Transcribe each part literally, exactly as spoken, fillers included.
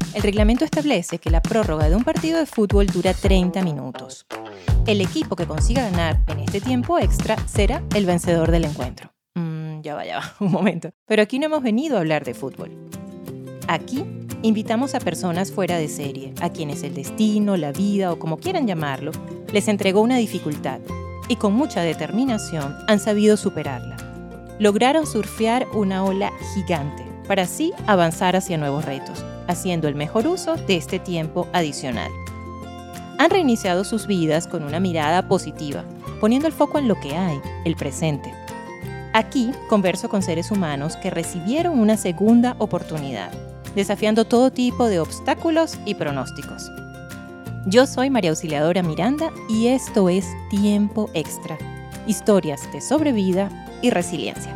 El reglamento establece que la prórroga de un partido de fútbol dura treinta minutos. El equipo que consiga ganar en este tiempo extra será el vencedor del encuentro. Mm, ya va, ya va, un momento. Pero aquí no hemos venido a hablar de fútbol. Aquí invitamos a personas fuera de serie, a quienes el destino, la vida o como quieran llamarlo, les entregó una dificultad y con mucha determinación han sabido superarla. Lograron surfear una ola gigante para así avanzar hacia nuevos retos, haciendo el mejor uso de este tiempo adicional. Han reiniciado sus vidas con una mirada positiva, poniendo el foco en lo que hay, el presente. Aquí converso con seres humanos que recibieron una segunda oportunidad, desafiando todo tipo de obstáculos y pronósticos. Yo soy María Auxiliadora Miranda y esto es Tiempo Extra, historias de sobrevida y resiliencia.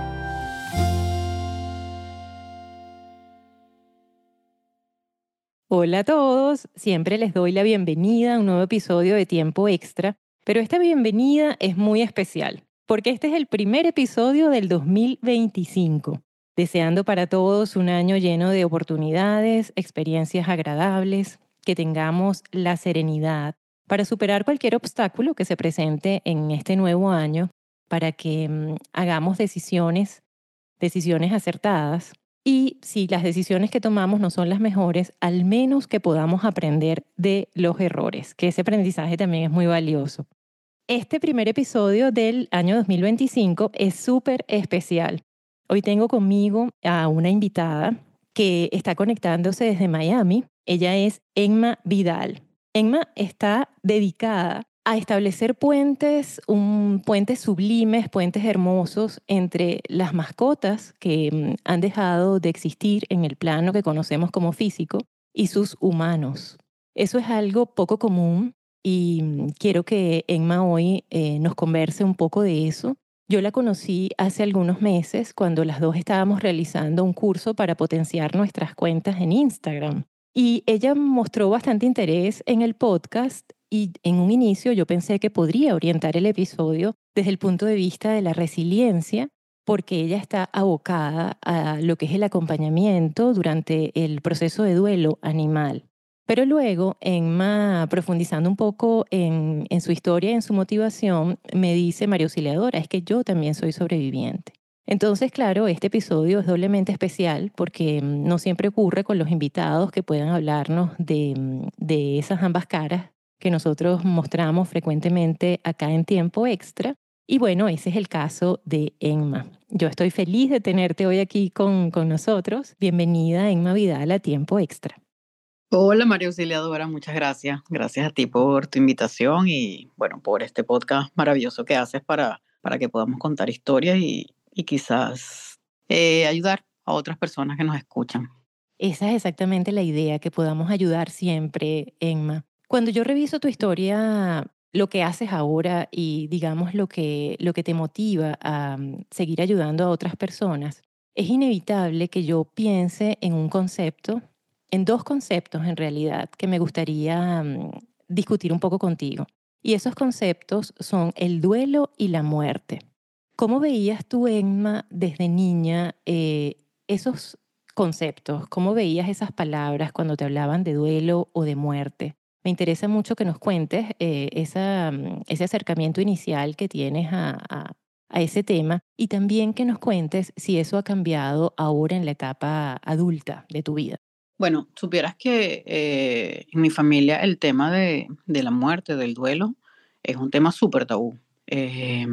Hola a todos, siempre les doy la bienvenida a un nuevo episodio de Tiempo Extra, pero esta bienvenida es muy especial, porque este es el primer episodio del dos mil veinticinco. Deseando para todos un año lleno de oportunidades, experiencias agradables, que tengamos la serenidad para superar cualquier obstáculo que se presente en este nuevo año, para que mm, hagamos decisiones, decisiones acertadas. Y si las decisiones que tomamos no son las mejores, al menos que podamos aprender de los errores, que ese aprendizaje también es muy valioso. Este primer episodio del año dos mil veinticinco es súper especial. Hoy tengo conmigo a una invitada que está conectándose desde Miami. Ella es Emma Vidal. Emma está dedicada a establecer puentes, un, puentes sublimes, puentes hermosos entre las mascotas que mm, han dejado de existir en el plano que conocemos como físico y sus humanos. Eso es algo poco común y mm, quiero que Emma hoy eh, nos converse un poco de eso. Yo la conocí hace algunos meses cuando las dos estábamos realizando un curso para potenciar nuestras cuentas en Instagram. Y ella mostró bastante interés en el podcast y en un inicio yo pensé que podría orientar el episodio desde el punto de vista de la resiliencia, porque ella está abocada a lo que es el acompañamiento durante el proceso de duelo animal. Pero luego, Emma, profundizando un poco en, en su historia y en su motivación, me dice: María Auxiliadora, es que yo también soy sobreviviente. Entonces, claro, este episodio es doblemente especial porque mm, no siempre ocurre con los invitados que puedan hablarnos de, mm, de esas ambas caras que nosotros mostramos frecuentemente acá en Tiempo Extra. Y bueno, ese es el caso de Emma. Yo estoy feliz de tenerte hoy aquí con, con nosotros. Bienvenida, Emma Vidal, a Tiempo Extra. Hola María Auxiliadora, muchas gracias. Gracias a ti por tu invitación y bueno, por este podcast maravilloso que haces para, para que podamos contar historias y, y quizás eh, ayudar a otras personas que nos escuchan. Esa es exactamente la idea, que podamos ayudar siempre, Emma. Cuando yo reviso tu historia, lo que haces ahora y digamos lo que, lo que te motiva a mm, seguir ayudando a otras personas, es inevitable que yo piense en un concepto, en dos conceptos en realidad, que me gustaría mm, discutir un poco contigo. Y esos conceptos son el duelo y la muerte. ¿Cómo veías tú, Emma, desde niña eh, esos conceptos? ¿Cómo veías esas palabras cuando te hablaban de duelo o de muerte? Me interesa mucho que nos cuentes eh, esa, mm, ese acercamiento inicial que tienes a, a- a ese tema y también que nos cuentes si eso ha cambiado ahora en la etapa adulta de tu vida. Bueno, supieras que eh, en mi familia el tema de, de la muerte, del duelo, es un tema súper tabú. Eh,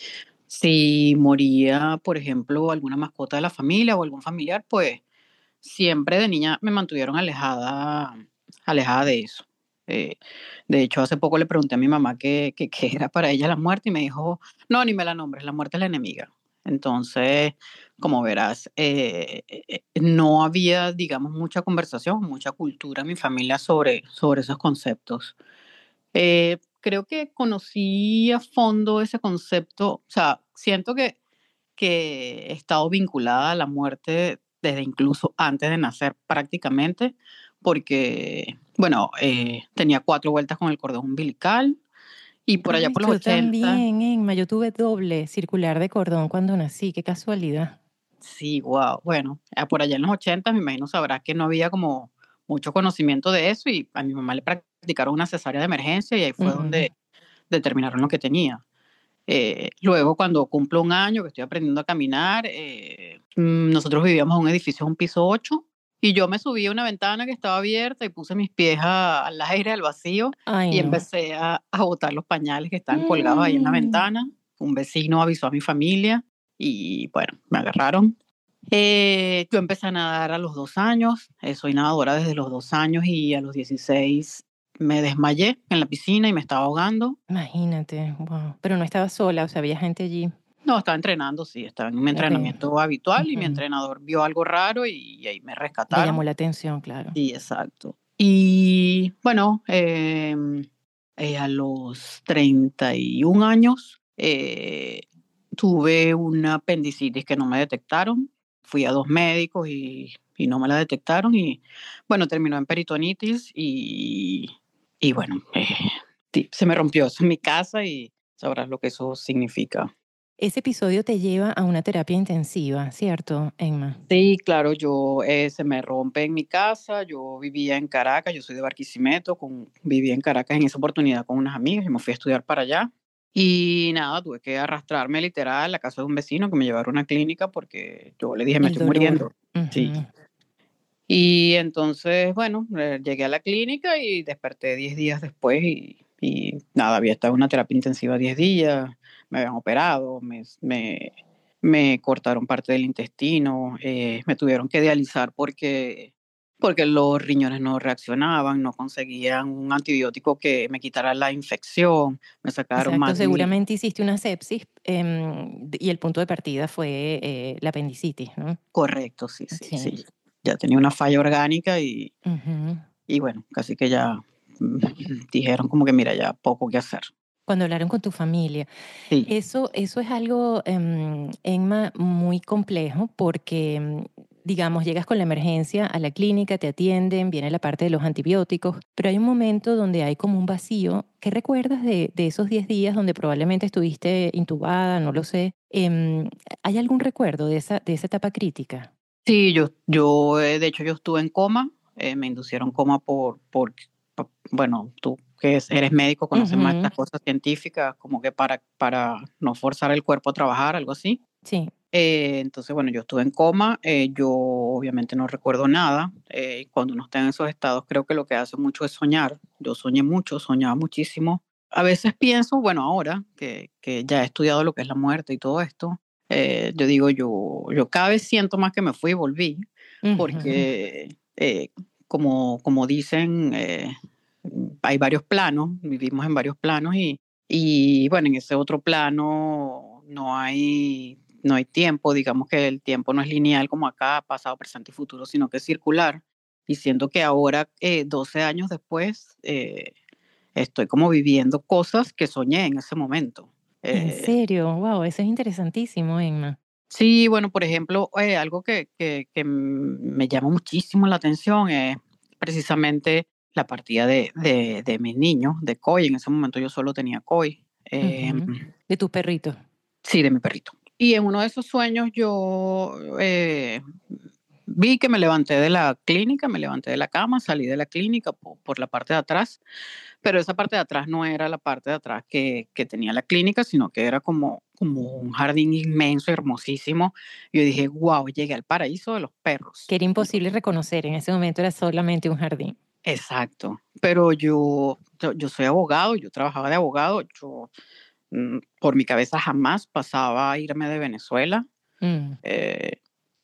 si moría, por ejemplo, alguna mascota de la familia o algún familiar, pues siempre de niña me mantuvieron alejada, alejada de eso. Eh, de hecho, hace poco le pregunté a mi mamá qué, qué, qué era para ella la muerte y me dijo, no, ni me la nombres, la muerte es la enemiga. Entonces, como verás, eh, eh, no había, digamos, mucha conversación, mucha cultura en mi familia sobre, sobre esos conceptos. Eh, creo que conocí a fondo ese concepto, o sea, siento que que he estado vinculada a la muerte desde incluso antes de nacer prácticamente, porque, bueno, eh, tenía cuatro vueltas con el cordón umbilical y por allá Ay, por los yo ochenta, también, Emma. Yo tuve doble circular de cordón cuando nací. Qué casualidad. sí, wow, bueno, eh, por allá en los ochenta me imagino sabrás que no había como mucho conocimiento de eso y a mi mamá le practicaron una cesárea de emergencia y ahí fue Ujú. donde determinaron lo que tenía. Eh, luego, cuando cumplo un año que estoy aprendiendo a caminar, eh, mm, nosotros vivíamos en un edificio, un piso ocho, y yo me subí a una ventana que estaba abierta y puse mis pies a- al aire, al vacío, Ay, y no. empecé a, a botar los pañales que estaban colgados ahí en la Mm. ventana. Un vecino avisó a mi familia y bueno, me agarraron. Eh, yo empecé a nadar a los dos años, eh, soy nadadora desde los dos años y a los dieciséis me desmayé en la piscina y me estaba ahogando. Imagínate, wow. Pero no estabas sola, o sea, había gente allí. No, estaba entrenando, sí, estaba en mi Ok. entrenamiento habitual y mi Ujú. entrenador vio algo raro y, y ahí me Le llamó rescataron. la atención, claro. Sí, exacto. Y bueno, eh, eh, a los treinta y un años eh, tuve una apendicitis que no me detectaron. Fui a dos médicos y, y no me la detectaron y bueno, terminó en peritonitis y, y bueno, eh, sí, se me rompió eso en mi casa y sabrás lo que eso significa. Ese episodio te lleva a una terapia intensiva, ¿cierto, Emma? Sí, claro, yo eh, se me rompe en mi casa, yo vivía en Caracas, yo soy de Barquisimeto, con, vivía en Caracas en esa oportunidad con unas amigas y me fui a estudiar para allá. Y nada, tuve que arrastrarme literal a la casa de un vecino que me llevara a una clínica porque yo le dije, me El estoy dolor. muriendo. Sí. Ujú. Y entonces, bueno, eh, llegué a la clínica y desperté diez días después y, y nada, había estado en una terapia intensiva diez días, me habían operado, me, me, me cortaron parte del intestino, eh, me tuvieron que dializar porque, porque los riñones no reaccionaban, no conseguían un antibiótico que me quitara la infección, me sacaron Exacto, más de mil. seguramente hiciste una sepsis em, y el punto de partida fue eh, la apendicitis, ¿no? Correcto, sí, sí, Sí. sí. Ya tenía una falla orgánica y, Ujú. y bueno, casi que ya mm, dijeron como que mira, ya poco que hacer. Cuando hablaron con tu familia. Sí, Eso, eso es algo, em, Emma, muy complejo porque, em, digamos, llegas con la emergencia a la clínica, te atienden, viene la parte de los antibióticos, pero hay un momento donde hay como un vacío. ¿Qué recuerdas de, de esos diez días donde probablemente estuviste intubada? No lo sé. Em, ¿hay algún recuerdo de esa, de esa etapa crítica? sí, yo, yo eh, de hecho yo estuve en coma, eh, me inducieron coma por, por, pa- bueno, tú que es- eres médico, conoces más Ujú. estas cosas científicas, como que para, para no forzar el cuerpo a trabajar, algo así. Sí. Eh, entonces, bueno, yo estuve en coma, eh, yo obviamente no recuerdo nada. Eh, cuando uno está en esos estados, creo que lo que hace mucho es soñar. Yo soñé mucho, soñaba muchísimo. A veces pienso, bueno, ahora que, que ya he estudiado lo que es la muerte y todo esto, eh, yo digo, yo, yo cada vez siento más que me fui y volví, Ujú. porque eh, como, como dicen, eh, hay varios planos, vivimos en varios planos y, y bueno, en ese otro plano no hay no hay tiempo, digamos que el tiempo no es lineal como acá, pasado, presente y futuro, sino que es circular. Y siento que ahora, eh, doce años después, eh, estoy como viviendo cosas que soñé en ese momento. ¿En Eh, serio? Wow, eso es interesantísimo, Emma. sí, bueno, por ejemplo, eh, algo que, que, que me llama muchísimo la atención es precisamente la partida de, de, de mis niños, de Coy. En ese momento yo solo tenía Coy. Eh, Ujú. De tus perritos. Sí, de mi perrito. Y en uno de esos sueños yo eh, vi que me levanté de la clínica, me levanté de la cama, salí de la clínica por, por la parte de atrás, pero esa parte de atrás no era la parte de atrás que, que tenía la clínica, sino que era como, como un jardín inmenso, hermosísimo. Yo dije, wow, llegué al paraíso de los perros. Que era imposible reconocer, en ese momento era solamente un jardín. Exacto, pero yo, yo, yo soy abogado, yo trabajaba de abogado, yo mm, por mi cabeza jamás pasaba a irme de Venezuela. Mm. Eh,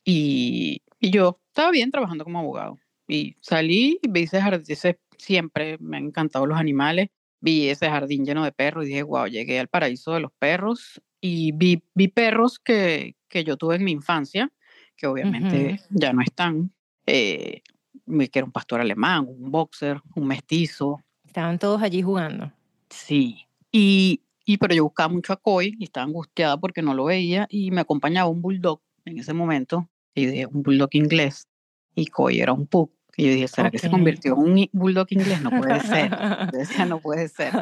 y, y yo estaba bien trabajando como abogado. Y salí y vi ese jardín, ese- siempre me han encantado los animales. Vi ese jardín lleno de perros y dije, wow, llegué al paraíso de los perros. Y vi, vi perros que, que yo tuve en mi infancia, que Ujú. obviamente ya no están. Eh, vi que era un pastor alemán, un boxer, un mestizo. Estaban todos allí jugando. Sí. Y, y pero yo buscaba mucho a Coy y estaba angustiada porque no lo veía y me acompañaba un bulldog en ese momento, y dije, un bulldog inglés, y Coy era un pug. Y yo dije, ¿será que Ok. se convirtió en un i- bulldog inglés? No puede ser. Yo decía, no puede ser.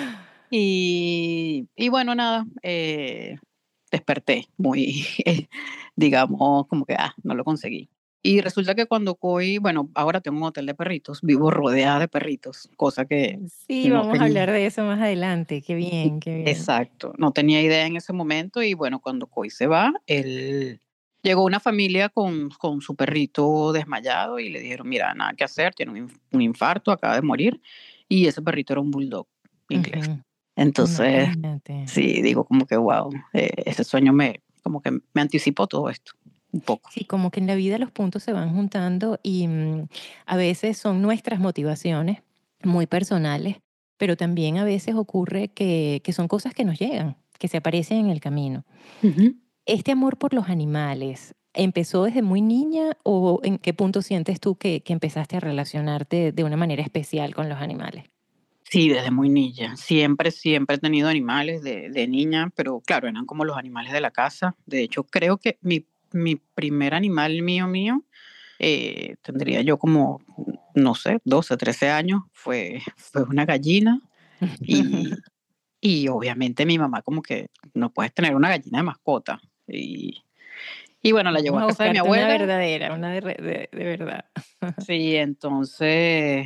Y, y bueno, nada, eh, desperté muy, digamos, como que, ah, no lo conseguí. Y resulta que cuando Coy, bueno, ahora tengo un hotel de perritos, vivo rodeada de perritos, cosa que Sí, no vamos a tenía. hablar de eso más adelante. Qué y- bien, qué bien. Exacto, no tenía idea en ese momento y bueno, cuando Coy se va, él llegó una familia con, con su perrito desmayado y le dijeron, mira, nada que hacer, tiene un, inf- un infarto, acaba de morir y ese perrito era un bulldog inglés. Ujú. Entonces, Imagínate. sí, digo como que wow, eh, ese sueño me, como que me anticipó todo esto, un poco. Sí, como que en la vida los puntos se van juntando y mm, a veces son nuestras motivaciones muy personales, pero también a veces ocurre que, que son cosas que nos llegan, que se aparecen en el camino. Ujú. ¿Este amor por los animales empezó desde muy niña o en qué punto sientes tú que, que empezaste a relacionarte de una manera especial con los animales? Sí, desde muy niña. Siempre, siempre he tenido animales de, de niña, pero claro, eran como los animales de la casa. De hecho, creo que mi, mi primer animal mío, mío, eh, tendría yo como, no sé, doce, trece años, fue, fue una gallina y, y obviamente mi mamá como que no puedes tener una gallina de mascota. Y, y bueno, la llevó Vamos a a casa de mi buscarte una abuela. verdadera, una de, re- de- de verdad. Sí, entonces,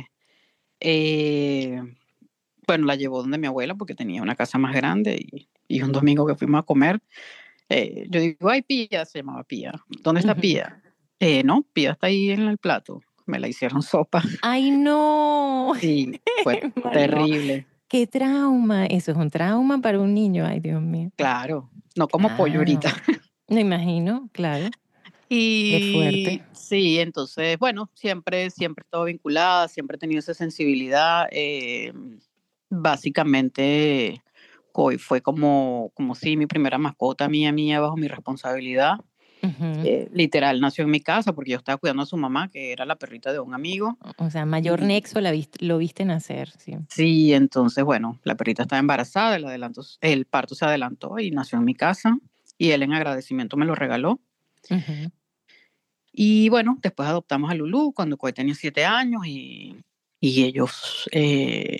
eh, bueno, la llevó donde mi abuela porque tenía una casa más grande y, y un domingo que fuimos a comer, eh, yo digo, ay, Pía, se llamaba Pía. ¿Dónde está Ujú. Pía? Eh, no, Pía está ahí en el plato. Me la hicieron sopa. Ay, no. Sí, fue Mal, no. terrible. Qué trauma. Eso es un trauma para un niño. Ay, Dios mío. Claro, no como pollo Claro. ahorita. Me imagino, claro. Qué fuerte. Y sí, entonces, bueno, siempre, siempre he estado vinculada, siempre he tenido esa sensibilidad. Eh, básicamente, Koi fue como, como sí, mi primera mascota mía, mía, bajo mi responsabilidad. Ujú. Eh, literal, nació en mi casa porque yo estaba cuidando a su mamá, que era la perrita de un amigo. O sea, mayor Y nexo la viste- lo viste nacer, sí. sí, entonces, bueno, la perrita estaba embarazada, el, adelanto, el parto se adelantó y nació en mi casa. Y él en agradecimiento me lo regaló. Ujú. Y bueno, después adoptamos a Lulú cuando Coy tenía siete años y, y ellos eh,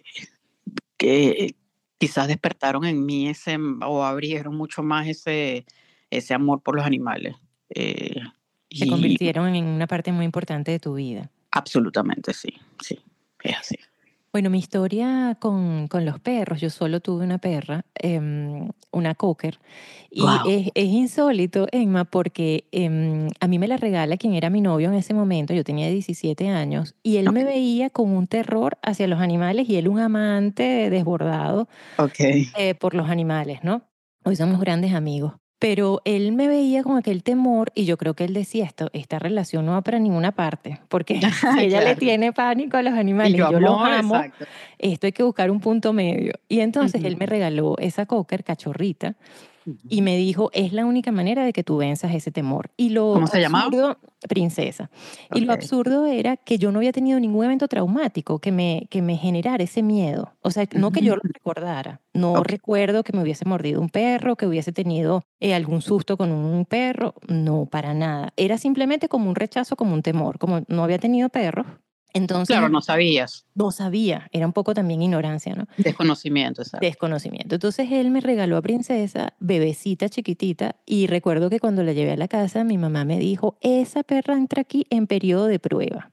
que quizás despertaron en mí ese, o abrieron mucho más ese, ese amor por los animales. Eh, Se y convirtieron en una parte muy importante de tu vida. absolutamente sí, sí, es así. Bueno, mi historia con, con los perros, yo solo tuve una perra, em, una cocker, y Wow, es, es insólito, Emma, porque em, a mí me la regala quien era mi novio en ese momento, yo tenía diecisiete años, y él ok, me veía con un terror hacia los animales y él un amante desbordado ok. eh, por los animales, ¿no? Hoy somos grandes amigos. Pero él me veía con aquel temor y yo creo que él decía, esto, esta relación no va para ninguna parte, porque si ella le Claro. tiene pánico a los Y animales yo y yo los amor, amo, exacto. esto hay que buscar un punto medio. Y entonces Ujú, él me regaló esa cocker cachorrita y ujú. me dijo, es la única manera de que tú venzas ese temor. Y lo ¿Cómo se llamaba? absurdo, princesa, y lo Ok. absurdo era que yo no había tenido ningún evento traumático que me, que me generara ese miedo. O sea, no que yo lo Ujú, recordara. No ok. recuerdo que me hubiese mordido un perro, que hubiese tenido eh, algún susto con un perro. No, para nada. Era simplemente como un rechazo, como un temor. Como no había tenido perros, Claro, entonces no sabías. no sabía. Era un poco también ignorancia, ¿no? Desconocimiento, exacto. Desconocimiento. Entonces él me regaló a Princesa, bebecita chiquitita, y recuerdo que cuando la llevé a la casa, mi mamá me dijo, esa perra entra aquí en periodo de prueba.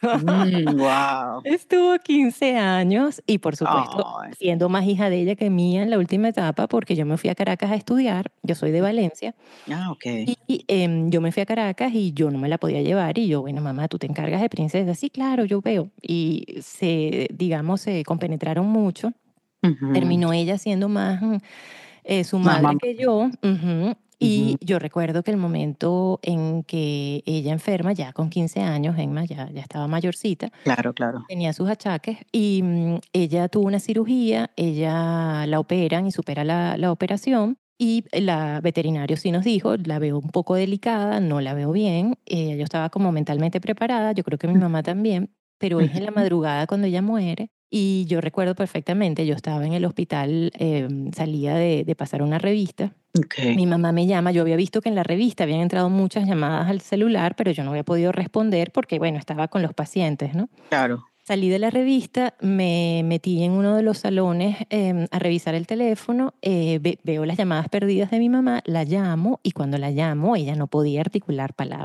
Mm, wow. Estuvo quince años y por supuesto Ay, siendo más hija de ella que mía en la última etapa, porque yo me fui a Caracas a estudiar, yo soy de Valencia, ah, ok. y em, yo me fui a Caracas y yo no me la podía llevar y yo, bueno, mamá, tú te encargas de Princesa. Sí, claro, yo veo. Y se, digamos, se compenetraron mucho. Ujú. Terminó ella siendo más mm, eh, su Más madre mamá. que yo. Ujú. Y Ujú. yo recuerdo que el momento en que ella enferma, ya con quince años, Emma ya, ya estaba mayorcita, Claro, claro. tenía sus achaques y mm, ella tuvo una cirugía, ella la operan y supera la, la operación. Y la veterinario sí nos dijo, la veo un poco delicada, no la veo bien. Eh, yo estaba como mentalmente preparada, yo creo que mi mamá también, pero es en la Ujú. madrugada cuando ella muere. Y yo recuerdo perfectamente, yo estaba en el hospital, eh, salía de, de pasar una revista. Ok, Mi mamá me llama, yo había visto que en la revista habían entrado muchas llamadas al celular, pero yo no había podido responder porque, bueno, estaba con los pacientes, ¿no? claro. Salí de la revista, me metí en uno de los salones eh, a revisar el teléfono, eh, ve- veo las llamadas perdidas de mi mamá, la llamo y cuando la llamo ella no podía articular palabra.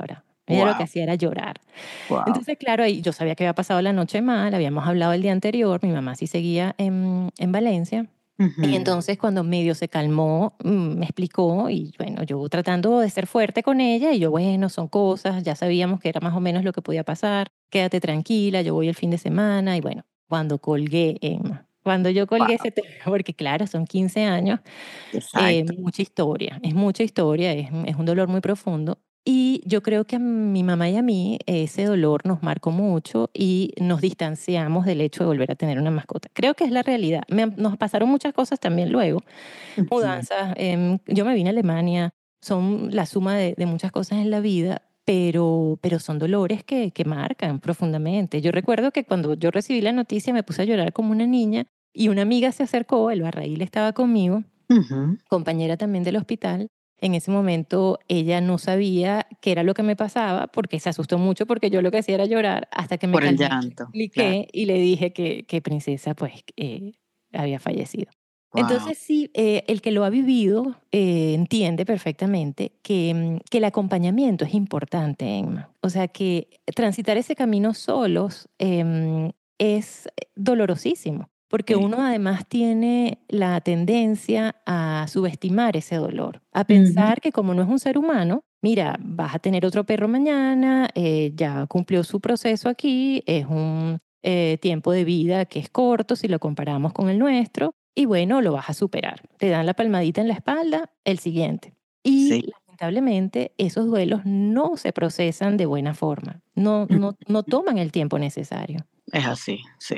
Ella lo que Wow, hacía era llorar. wow. Entonces, claro, ahí yo sabía que había pasado la noche mal, habíamos hablado el día anterior, mi mamá sí seguía en, en Valencia. Y Ujú. entonces cuando medio se calmó, mm, me explicó y bueno, yo tratando de ser fuerte con ella y yo, bueno, son cosas, ya sabíamos que era más o menos lo que podía pasar, quédate tranquila, yo voy el fin de semana y bueno, cuando colgué, Emma, cuando yo colgué Wow, ese tema, porque claro, son quince años, eh, exacto. mucha historia, es mucha historia, es, es un dolor muy profundo. Y yo creo que a mi mamá y a mí ese dolor nos marcó mucho y nos distanciamos del hecho de volver a tener una mascota. Creo que es la realidad. Me- nos pasaron muchas cosas también luego, Ujú. mudanzas. Em, yo me vine a Alemania, son la suma de, de muchas cosas en la vida, pero, pero son dolores que, que marcan profundamente. Yo recuerdo que cuando yo recibí la noticia me puse a llorar como una niña y una amiga se acercó, el Barraíl estaba conmigo, Ujú. compañera también del hospital. En ese momento ella no sabía qué era lo que me pasaba porque se asustó mucho porque yo lo que hacía era llorar hasta que me Por el calmé, le llanto, claro. expliqué y le dije que, que Princesa pues eh, había fallecido. Wow. Entonces sí, eh, el que lo ha vivido eh, entiende perfectamente que, mm, que el acompañamiento es importante, Emma. O sea que transitar ese camino solos em, es dolorosísimo porque Sí. uno además tiene la tendencia a subestimar ese dolor, a Ujú. pensar que como no es un ser humano, mira, vas a tener otro perro mañana, eh, ya cumplió su proceso aquí, es un eh, tiempo de vida que es corto si lo comparamos con el nuestro, y bueno, lo vas a superar. Te dan la palmadita en la espalda, el siguiente. Y Sí. lamentablemente esos duelos no se procesan de buena forma, no, no, no toman el tiempo necesario. Es así, sí.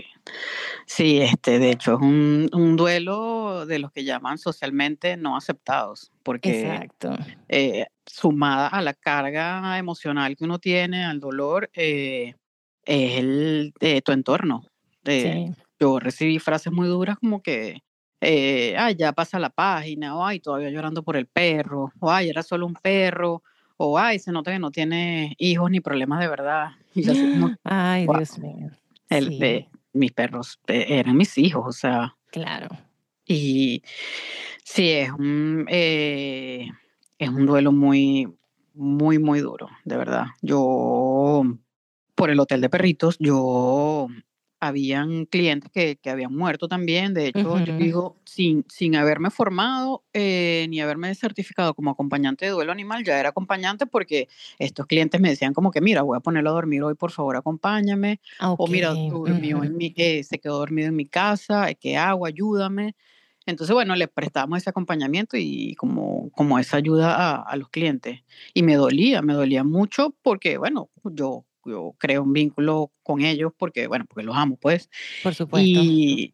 Sí, este, de hecho, es un, un duelo de los que llaman socialmente no aceptados, porque Exacto. eh, sumada a la carga emocional que uno tiene, al dolor, eh, es el, eh, tu entorno. Eh, Sí. yo recibí frases muy duras como que, eh, ay, ya pasa la página, o ay, todavía llorando por el perro, o ay, era solo un perro, o ay, se nota que no tiene hijos ni problemas de verdad. Y yo así como, Ay, wow, Dios mío. el, Sí, eh, mis perros eh, eran mis hijos, o sea, claro. y sí, es un, eh, es un duelo muy, muy, muy duro, de verdad. Yo, por el hotel de perritos, yo, habían clientes que, que habían muerto también. De hecho, yo Ujú. digo, sin, sin haberme formado eh, ni haberme certificado como acompañante de duelo animal, ya era acompañante porque estos clientes me decían como que, mira, voy a ponerlo a dormir hoy, por favor, acompáñame. Ah, O mira, okey. durmió Ujú. en mi, eh, se quedó dormido en mi casa, ¿qué hago? Ayúdame. Entonces, bueno, le prestamos ese acompañamiento y como, como esa ayuda a, a los clientes. Y me dolía, me dolía mucho porque, bueno, yo, yo creo un vínculo con ellos porque, bueno, porque los amo, pues. Por supuesto. Y,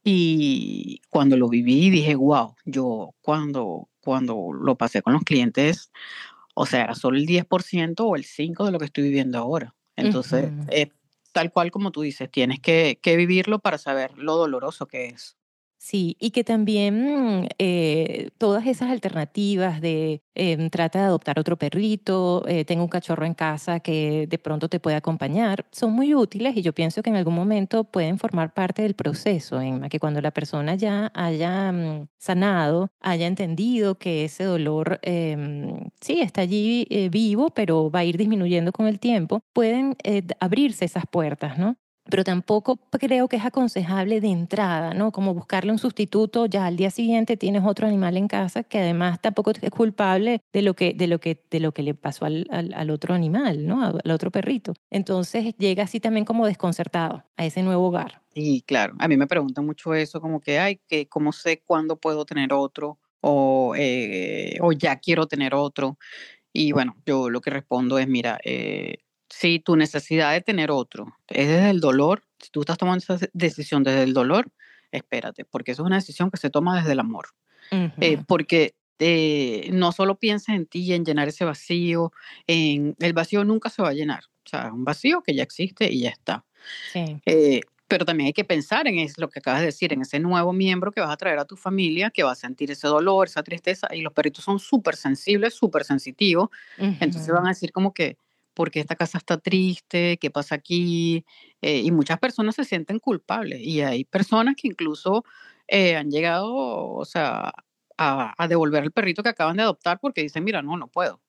y cuando lo viví dije, wow, yo cuando, cuando lo pasé con los clientes, o sea, era solo el diez por ciento o el cinco por ciento de lo que estoy viviendo ahora. Entonces, Ujú. eh, tal cual como tú dices, tienes que, que vivirlo para saber lo doloroso que es. Sí, y que también eh, todas esas alternativas de em, trata de adoptar otro perrito, eh, tengo un cachorro en casa que de pronto te puede acompañar, son muy útiles y yo pienso que en algún momento pueden formar parte del proceso, Emma, que cuando la persona ya haya mm, sanado, haya entendido que ese dolor em, sí está allí eh, vivo, pero va a ir disminuyendo con el tiempo, pueden eh, abrirse esas puertas, ¿no? Pero tampoco creo que es aconsejable de entrada, ¿no? Como buscarle un sustituto, ya al día siguiente tienes otro animal en casa que además tampoco es culpable de lo que, de lo que, de lo que le pasó al, al, al otro animal, ¿no? Al otro perrito. Entonces llega así también como desconcertado a ese nuevo hogar. Y claro, a mí me preguntan mucho eso, como que, ay, que cómo sé cuándo puedo tener otro o, eh, o ya quiero tener otro. Y bueno, yo lo que respondo es, mira, eh, si tu necesidad de tener otro es desde el dolor, si tú estás tomando esa decisión desde el dolor, espérate, porque eso es una decisión que se toma desde el amor. Eh, Ujú. porque eh, no solo pienses en ti y en llenar ese vacío, en, el vacío nunca se va a llenar, o sea, es un vacío que ya existe y ya está. Sí. Eh, pero también hay que pensar en es lo que acabas de decir, en ese nuevo miembro que vas a traer a tu familia, que va a sentir ese dolor, esa tristeza, y los perritos son súper sensibles, súper sensitivos, entonces Ujú. van a decir como que, ¿por qué esta casa está triste? ¿Qué pasa aquí? Eh, y muchas personas se sienten culpables, y hay personas que incluso eh, han llegado, o sea, a, a devolver el perrito que acaban de adoptar porque dicen, mira, no, no puedo.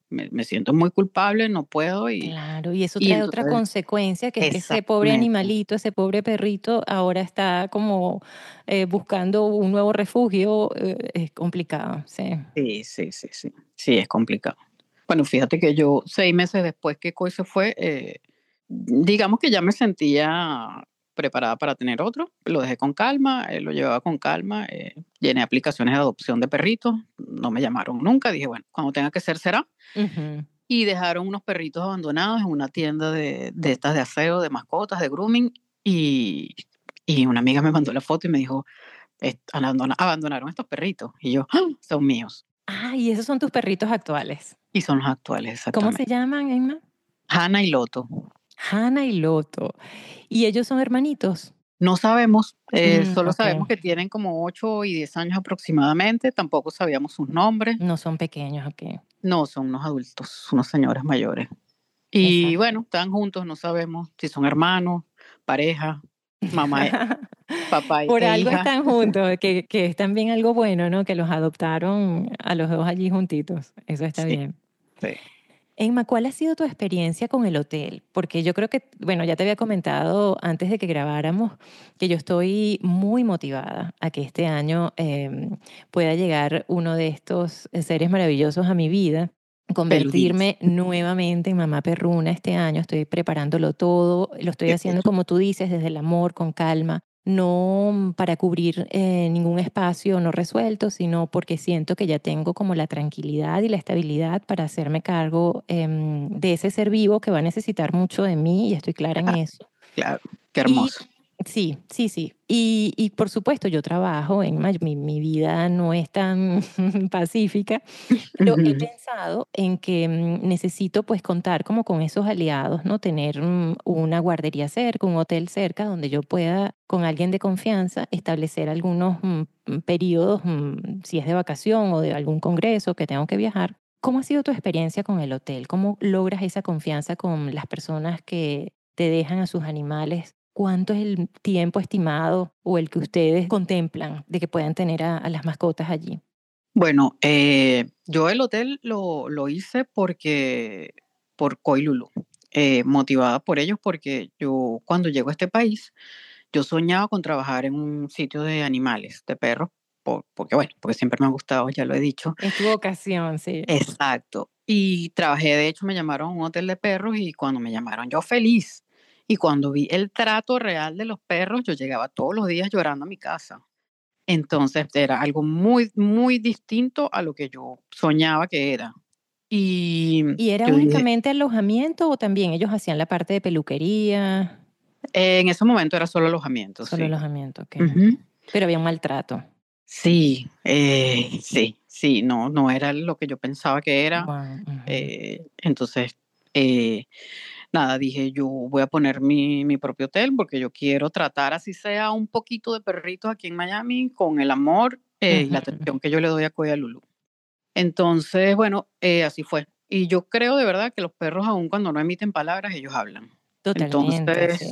me, me siento muy culpable, no puedo y, Claro, y eso y trae otra entonces, consecuencia, que es que ese pobre exactamente, animalito, ese pobre perrito, ahora está como eh, buscando un nuevo refugio. Eh, es complicado, sí. sí, sí, sí, sí, sí, es complicado. Bueno, fíjate que yo seis meses después que Coy se fue, eh, digamos que ya me sentía preparada para tener otro. Lo dejé con calma, eh, lo llevaba con calma, eh, llené aplicaciones de adopción de perritos, no me llamaron nunca, dije, bueno, cuando tenga que ser será. Ujú. Y dejaron unos perritos abandonados en una tienda de, de estas de aseo, de mascotas, de grooming, y, y una amiga me mandó la foto y me dijo, "Est- abandona- abandonaron estos perritos", y yo, "Ah, son míos", Ah, y esos son tus perritos actuales. y son los actuales, ¿Cómo se exactamente. llaman, Emma? Hannah y Loto. Hannah y Loto. ¿Y ellos son hermanitos? No sabemos, eh, Mm, solo ok, sabemos que tienen como ocho y diez años aproximadamente, tampoco sabíamos sus nombres, no son pequeños, ok. no, son unos adultos, unos señores mayores. Y Exacto. bueno, están juntos, no sabemos si son hermanos, pareja, mamá, e- papá Por e algo hija. están juntos, que, que es también algo bueno, ¿no? Que los adoptaron a los dos allí juntitos. Eso está Sí, bien. sí. Emma, ¿cuál ha sido tu experiencia con el hotel? Porque yo creo que, bueno, ya te había comentado antes de que grabáramos que yo estoy muy motivada a que este año eh, pueda llegar uno de estos seres maravillosos a mi vida, Feliz. convertirme nuevamente en mamá perruna este año. Estoy preparándolo todo, lo estoy Qué haciendo bello. como tú dices, desde el amor, con calma, no para cubrir eh, ningún espacio no resuelto, sino porque siento que ya tengo como la tranquilidad y la estabilidad para hacerme cargo em, de ese ser vivo que va a necesitar mucho de mí y estoy clara en Claro, eso. claro, qué Y hermoso. sí, sí, sí. Y, y por supuesto yo trabajo, en mi, mi vida no es tan pacífica, pero he Ujú. pensado en que mm, necesito pues contar como con esos aliados, ¿no? Tener mm, una guardería cerca, un hotel cerca donde yo pueda con alguien de confianza establecer algunos mm, mm, periodos, mm, si es de vacación o de algún congreso que tengo que viajar. ¿Cómo ha sido tu experiencia con el hotel? ¿Cómo logras esa confianza con las personas que te dejan a sus animales? ¿Cuánto es el tiempo estimado o el que ustedes contemplan de que puedan tener a, a las mascotas allí? Bueno, eh, yo el hotel lo, lo hice porque, por Coy Lulu, eh, motivada por ellos, porque yo cuando llego a este país, yo soñaba con trabajar en un sitio de animales, de perros, por- porque bueno, porque siempre me ha gustado, ya lo he dicho. Es tu vocación, sí. Exacto. Y trabajé, de hecho, me llamaron a un hotel de perros y cuando me llamaron yo feliz. Y cuando vi el trato real de los perros, yo llegaba todos los días llorando a mi casa. Entonces era algo muy, muy distinto a lo que yo soñaba que era. Y ¿Y era yo dije, únicamente alojamiento o también ellos hacían la parte de peluquería? eh, en ese momento era solo alojamiento, Solo sí. alojamiento, ok. Ujú. Pero había un maltrato. Sí, eh, sí, sí, no, no era lo que yo pensaba que era. Guau, ujú. Eh, entonces, eh, nada, dije, yo voy a poner mi, mi propio hotel porque yo quiero tratar, así sea un poquito de perritos aquí en Miami, con el amor eh, y la Ujú. atención que yo le doy a Koya Lulu. Entonces, bueno, eh, así fue. Y yo creo de verdad que los perros, aun cuando no emiten palabras, ellos hablan. Totalmente, sí. Entonces,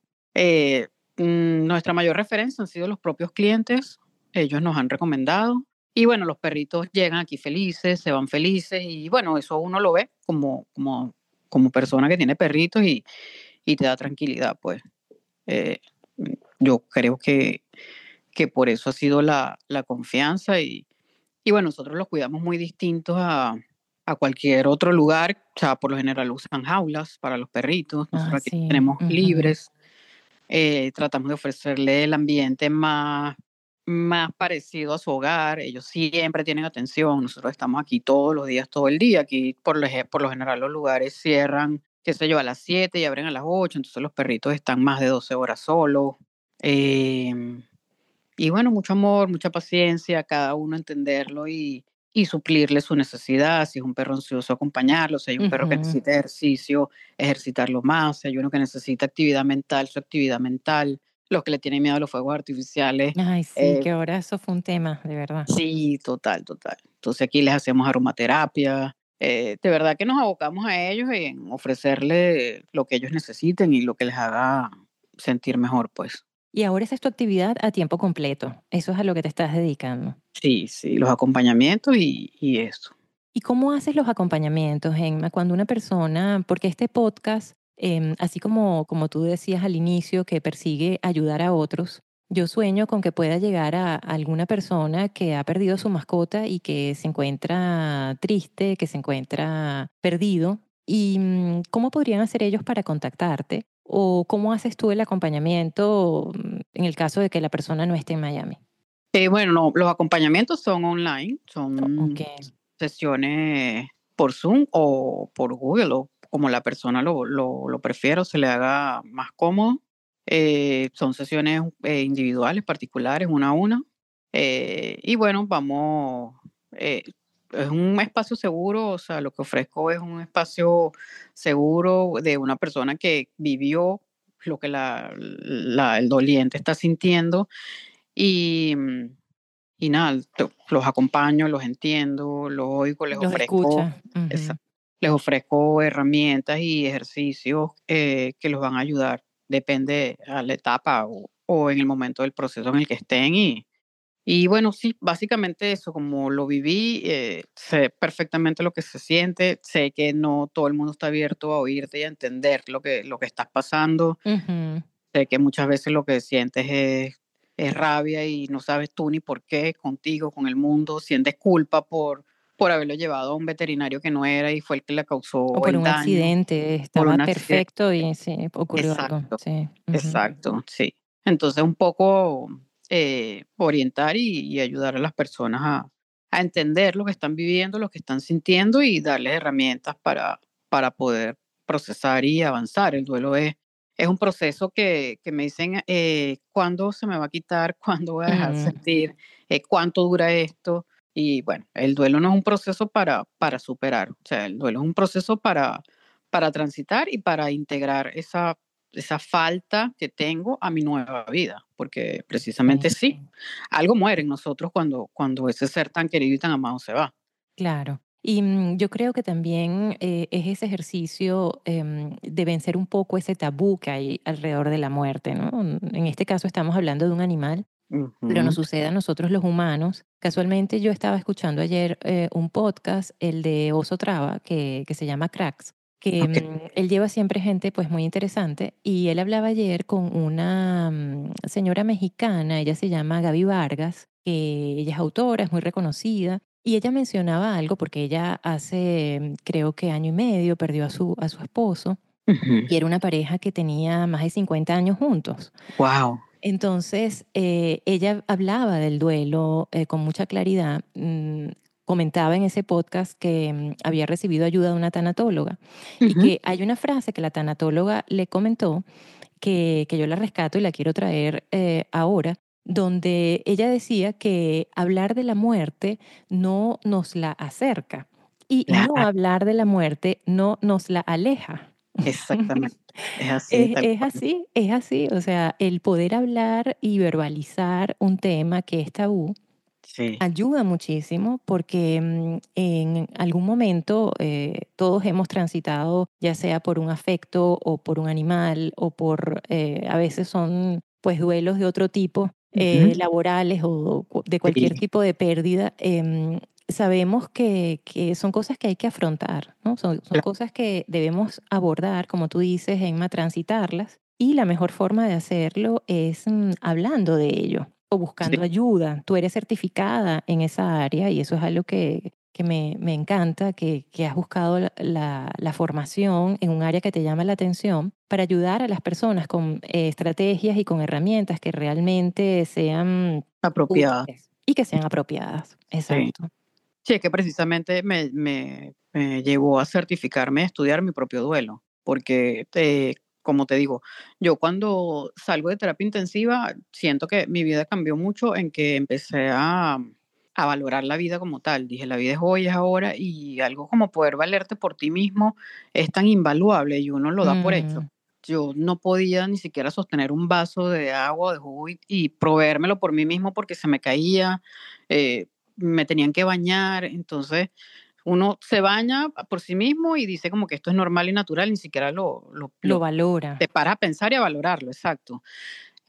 eh, mm, nuestra mayor referencia han sido los propios clientes. Ellos nos han recomendado. Y bueno, los perritos llegan aquí felices, se van felices. Y bueno, eso uno lo ve como, como, como persona que tiene perritos y, y te da tranquilidad, pues. Eh, yo creo que, que por eso ha sido la, la confianza y, y bueno, nosotros los cuidamos muy distintos a, a cualquier otro lugar. O sea, por lo general usan jaulas para los perritos. Ah, Nosotros aquí sí. tenemos Ujú. libres. Eh, tratamos de ofrecerle el ambiente más, más parecido a su hogar. Ellos siempre tienen atención. Nosotros estamos aquí todos los días, todo el día. Aquí por lo, por lo general los lugares cierran, qué sé yo, a las siete y abren a las ocho. Entonces los perritos están más de doce horas solos. Eh, y bueno, mucho amor, mucha paciencia, cada uno entenderlo y, y suplirle su necesidad. Si es un perro ansioso, acompañarlo. Si hay un perro que Ujú. necesita ejercicio, ejercitarlo más. Si hay uno que necesita actividad mental, su actividad mental. Los que le tienen miedo a los fuegos artificiales. Ay, sí, eh, que ahora eso fue un tema, de verdad. sí, total, total. Entonces aquí les hacemos aromaterapia. Eh, de verdad que nos abocamos a ellos en ofrecerle lo que ellos necesiten y lo que les haga sentir mejor, pues. Y ahora esa es tu actividad a tiempo completo. Eso es a lo que te estás dedicando. Sí, sí, los acompañamientos y, y eso. ¿Y cómo haces los acompañamientos, Emma? Cuando una persona, porque este podcast, em, así como, como tú decías al inicio, que persigue ayudar a otros, yo sueño con que pueda llegar a alguna persona que ha perdido su mascota y que se encuentra triste, que se encuentra perdido. ¿Y mm, cómo podrían hacer ellos para contactarte? ¿O cómo haces tú el acompañamiento mm, en el caso de que la persona no esté en Miami? Eh, bueno, no, los acompañamientos son online, Ok. son sesiones por Zoom o por Google, o como la persona lo, lo, lo prefiera o se le haga más cómodo. Eh, son sesiones eh, individuales, particulares, una a una. Eh, y bueno, vamos, eh, es un espacio seguro, o sea, lo que ofrezco es un espacio seguro de una persona que vivió lo que la, la- el doliente está sintiendo y, y nada, te- los acompaño, los entiendo, los oigo, les Los ofrezco, escuchas. Ujú. esa- les ofrezco herramientas y ejercicios eh, que los van a ayudar, depende a la etapa o, o en el momento del proceso en el que estén. Y, y bueno, sí, básicamente eso, como lo viví, eh, sé perfectamente lo que se siente, sé que no todo el mundo está abierto a oírte y a entender lo que, lo que estás pasando. Ujú. Sé que muchas veces lo que sientes es, es rabia y no sabes tú ni por qué, contigo, con el mundo, sientes culpa por, por haberlo llevado a un veterinario que no era y fue el que le O causó por el un daño, accidente, por estaba un accidente. perfecto y sí, ocurrió algo. Exacto, Sí. Ujú. exacto, sí. Entonces un poco eh, orientar y, y ayudar a las personas a, a entender lo que están viviendo, lo que están sintiendo y darles herramientas para, para poder procesar y avanzar. El duelo es, es un proceso que, que me dicen eh, cuándo se me va a quitar, cuándo voy a dejar de Mm, sentir, eh, cuánto dura esto. Y bueno, el duelo no es un proceso para, para superar, o sea, el duelo es un proceso para, para transitar y para integrar esa esa falta que tengo a mi nueva vida, porque precisamente sí, buenísimo. algo muere en nosotros cuando, cuando ese ser tan querido y tan amado se va. Claro. Y mm, yo creo que también eh, es ese ejercicio em, de vencer un poco ese tabú que hay alrededor de la muerte, ¿no? En este caso estamos hablando de un animal, pero nos Ujú. sucede a nosotros los humanos. Casualmente yo estaba escuchando ayer eh, un podcast, el de Oso Traba, que, que se llama Cracks, que Ok. mm, él lleva siempre gente pues muy interesante y él hablaba ayer con una mm, señora mexicana, ella se llama Gaby Vargas, que ella es autora, es muy reconocida. Y ella mencionaba algo porque ella hace, mm, creo que año y medio, perdió a su, a su esposo Ujú. y era una pareja que tenía más de cincuenta años juntos. Wow. Entonces, eh, ella hablaba del duelo eh, con mucha claridad. Mm, comentaba en ese podcast que mm, había recibido ayuda de una tanatóloga y Ujú. que hay una frase que la tanatóloga le comentó que, que yo la rescato y la quiero traer eh, ahora, donde ella decía que hablar de la muerte no nos la acerca y no Claro, hablar de la muerte no nos la aleja. exactamente. Es así, Es, tal es cual. así, es así. O sea, el poder hablar y verbalizar un tema que es tabú Sí. ayuda muchísimo porque mm, en algún momento eh, todos hemos transitado, ya sea por un afecto o por un animal o por, eh, a veces son pues duelos de otro tipo, Ujú. eh, laborales o cu- de cualquier Sí, tipo de pérdida. Em, sabemos que, que son cosas que hay que afrontar, ¿no? Son, son claro. cosas que debemos abordar, como tú dices, Emma, transitarlas. Y la mejor forma de hacerlo es mm, hablando de ello o Sí, buscando ayuda. Tú eres certificada en esa área y eso es algo que, que me, me encanta, que, que has buscado la, la- la formación en un área que te llama la atención para ayudar a las personas con eh, estrategias y con herramientas que realmente sean apropiada. útiles y que sean apropiadas. Sí. Exacto. Sí, es que precisamente me, me, me llevó a certificarme, a estudiar mi propio duelo, porque eh, como te digo, yo cuando salgo de terapia intensiva siento que mi vida cambió mucho en que empecé a, a valorar la vida como tal. Dije, la vida es hoy, es ahora, y algo como poder valerte por ti mismo es tan invaluable y uno lo da por hecho. Mm, Yo no podía ni siquiera sostener un vaso de agua, de jugo y, y proveérmelo por mí mismo porque se me caía. eh, Me tenían que bañar, entonces uno se baña por sí mismo y dice como que esto es normal y natural, ni siquiera lo, lo, lo lo valora. te paras a pensar y a valorarlo, exacto.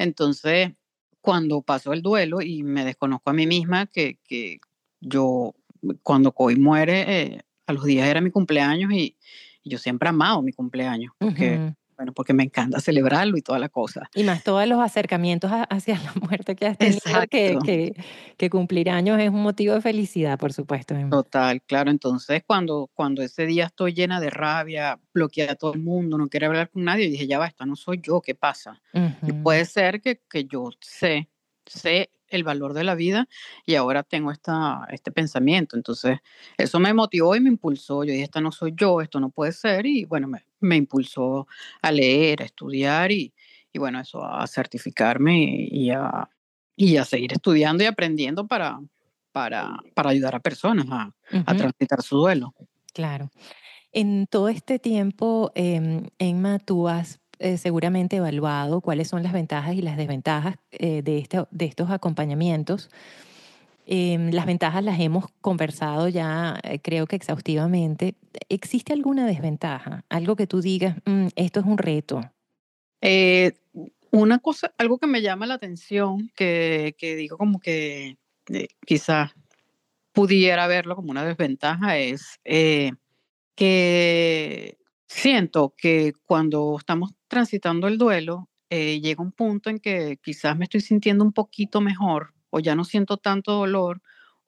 Entonces, cuando pasó el duelo y me desconozco a mí misma, que, que yo cuando Coy muere, eh, a los días era mi cumpleaños y, y yo siempre he amado mi cumpleaños porque, Ujú. bueno, porque me encanta celebrarlo y toda la cosa. Y más todos los acercamientos a- hacia la muerte que has tenido, que, Exacto. que, que cumplir años es un motivo de felicidad, por supuesto, Emma. Total, claro. Entonces, cuando, cuando ese día estoy llena de rabia, bloqueé a todo el mundo, no quiero hablar con nadie, dije, ya va, esta no soy yo, ¿qué pasa? Y Ujú, puede ser que, que yo sé, sé el valor de la vida y ahora tengo esta, este pensamiento. Entonces, eso me motivó y me impulsó. Yo dije, esta no soy yo, esto no puede ser. Y bueno, me, me impulsó a leer, a estudiar y, y bueno, eso, a certificarme y, y a, y a seguir estudiando y aprendiendo para, para, para ayudar a personas a, a ujú, transitar su duelo. claro. En todo este tiempo, em, Emma, tú has eh, seguramente evaluado cuáles son las ventajas y las desventajas eh, de, este- de estos acompañamientos. Em, las ventajas las hemos conversado ya, eh, creo que exhaustivamente. ¿Existe alguna desventaja? Algo que tú digas, "Mm, esto es un reto". Eh, una cosa, algo que me llama la atención, que, que digo como que eh, quizás pudiera verlo como una desventaja, es eh, que siento que cuando estamos transitando el duelo, eh, llega un punto en que quizás me estoy sintiendo un poquito mejor o ya no siento tanto dolor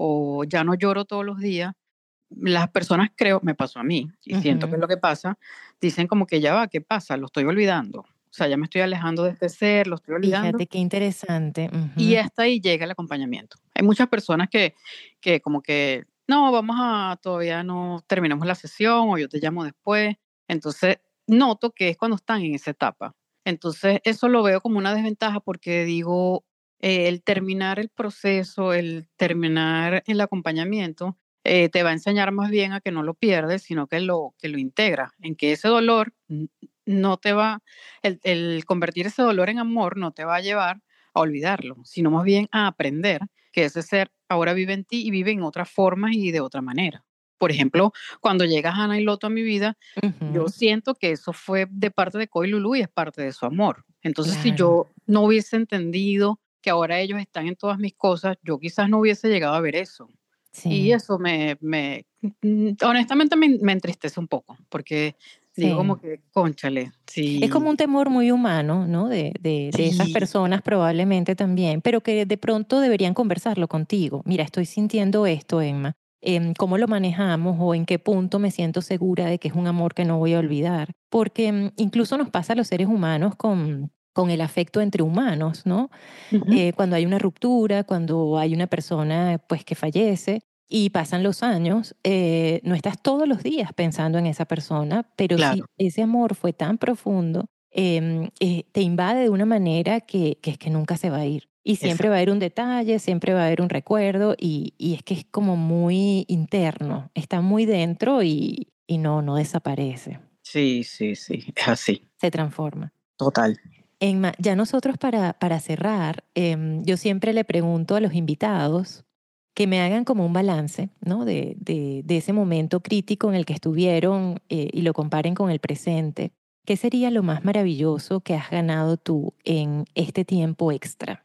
o ya no lloro todos los días. Las personas, creo, me pasó a mí y siento que Ujú. es lo que pasa, dicen como que ya va, ¿qué pasa? Lo estoy olvidando. O sea, ya me estoy alejando de este ser, lo estoy olvidando Fíjate qué interesante. y Ujú. hasta ahí llega el acompañamiento. Hay muchas personas que, que como que, no, vamos a, todavía no terminamos la sesión o yo te llamo después. Entonces, noto que es cuando están en esa etapa. Entonces, eso lo veo como una desventaja porque digo, eh, el terminar el proceso, el terminar el acompañamiento, eh, te va a enseñar más bien a que no lo pierdes, sino que lo, que lo integras, en que ese dolor n- no te va, el, el convertir ese dolor en amor no te va a llevar a olvidarlo, sino más bien a aprender que ese ser ahora vive en ti y vive en otras formas y de otra manera. Por ejemplo, cuando llega Hannah y Loto a mi vida, yo Ujú. siento que eso fue de parte de Koi Lulu y es parte de su amor. Entonces, si Claro, yo no hubiese entendido que ahora ellos están en todas mis cosas, yo quizás no hubiese llegado a ver eso. Y sí, eso me, me mm, honestamente me, me entristece un poco, porque digo sí. como que, cónchale, Es como sí, un temor muy humano, ¿no? De, de, de esas sí, personas probablemente también, pero que de pronto deberían conversarlo contigo. Mira, estoy sintiendo esto, Emma. Em, ¿Cómo lo manejamos o en qué punto me siento segura de que es un amor que no voy a olvidar? Porque em, incluso nos pasa a los seres humanos con, con el afecto entre humanos, ¿no? ujú, Eh, cuando hay una ruptura, cuando hay una persona pues que fallece y pasan los años, eh, no estás todos los días pensando en esa persona, pero si claro, ese amor fue tan profundo, em, eh, te invade de una manera que, que es que nunca se va a ir. Y siempre va a exacto. haber un detalle, siempre va a haber un recuerdo y, y es que es como muy interno, está muy dentro y, y no, no desaparece, Sí, sí, sí, es así, se transforma. total. Emma, ya nosotros para, para cerrar, em, yo siempre le pregunto a los invitados que me hagan como un balance, ¿no? de, de- de ese momento crítico en el que estuvieron eh, y lo comparen con el presente. ¿Qué sería lo más maravilloso que has ganado tú en este tiempo extra?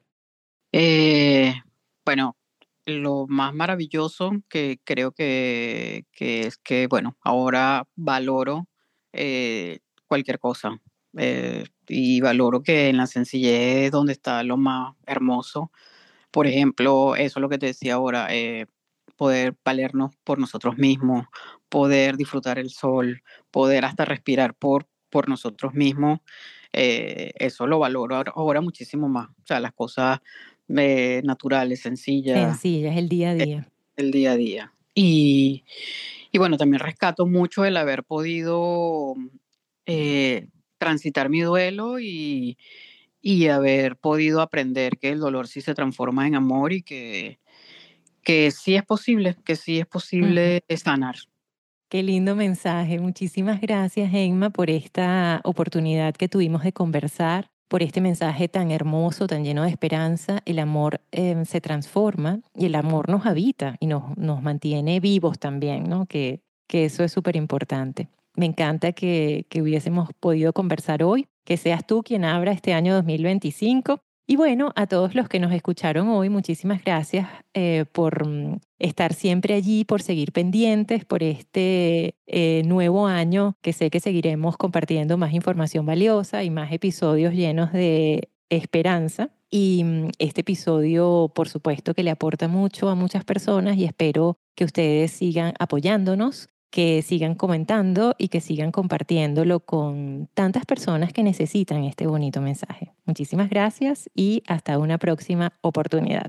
Eh, bueno, lo más maravilloso que creo que, que es que, bueno, ahora valoro eh, cualquier cosa eh, y valoro que en la sencillez es donde está lo más hermoso. Por ejemplo, eso es lo que te decía ahora, eh, poder valernos por nosotros mismos, poder disfrutar el sol, poder hasta respirar por, por nosotros mismos, eh, eso lo valoro ahora, ahora muchísimo más. O sea, las cosas eh, naturales, sencillas, Sencilla, es el día a día. el día a día. Y, y bueno, también rescato mucho el haber podido eh, transitar mi duelo y, y haber podido aprender que el dolor sí se transforma en amor y que, que sí es posible, que sí es Ujú. posible sanar. Qué lindo mensaje. Muchísimas gracias, Emma, por esta oportunidad que tuvimos de conversar, por este mensaje tan hermoso, tan lleno de esperanza. El amor eh, se transforma y el amor nos habita y nos, nos mantiene vivos también, ¿no? Que, que eso es súper importante. Me encanta que, que hubiésemos podido conversar hoy, que seas tú quien abra este año dos mil veinticinco Y bueno, a todos los que nos escucharon hoy, muchísimas gracias eh, por mm, estar siempre allí, por seguir pendientes, por este eh, nuevo año que sé que seguiremos compartiendo más información valiosa y más episodios llenos de esperanza. Y mm, este episodio, por supuesto, que le aporta mucho a muchas personas y espero que ustedes sigan apoyándonos, que sigan comentando y que sigan compartiéndolo con tantas personas que necesitan este bonito mensaje. Muchísimas gracias y hasta una próxima oportunidad.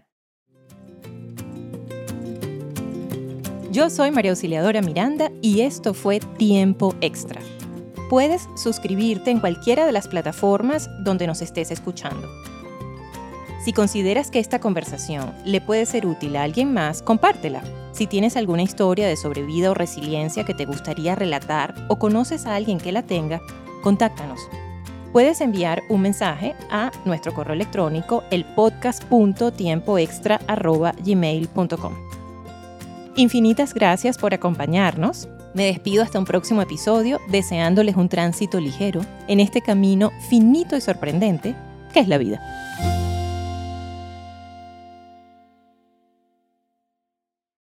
Yo soy María Auxiliadora Miranda y esto fue Tiempo Extra. Puedes suscribirte en cualquiera de las plataformas donde nos estés escuchando. Si consideras que esta conversación le puede ser útil a alguien más, compártela. Si tienes alguna historia de sobrevida o resiliencia que te gustaría relatar o conoces a alguien que la tenga, contáctanos. Puedes enviar un mensaje a nuestro correo electrónico elpodcast punto tiempoextra arroba gmail punto com. Infinitas gracias por acompañarnos. Me despido hasta un próximo episodio, deseándoles un tránsito ligero en este camino finito y sorprendente que es la vida.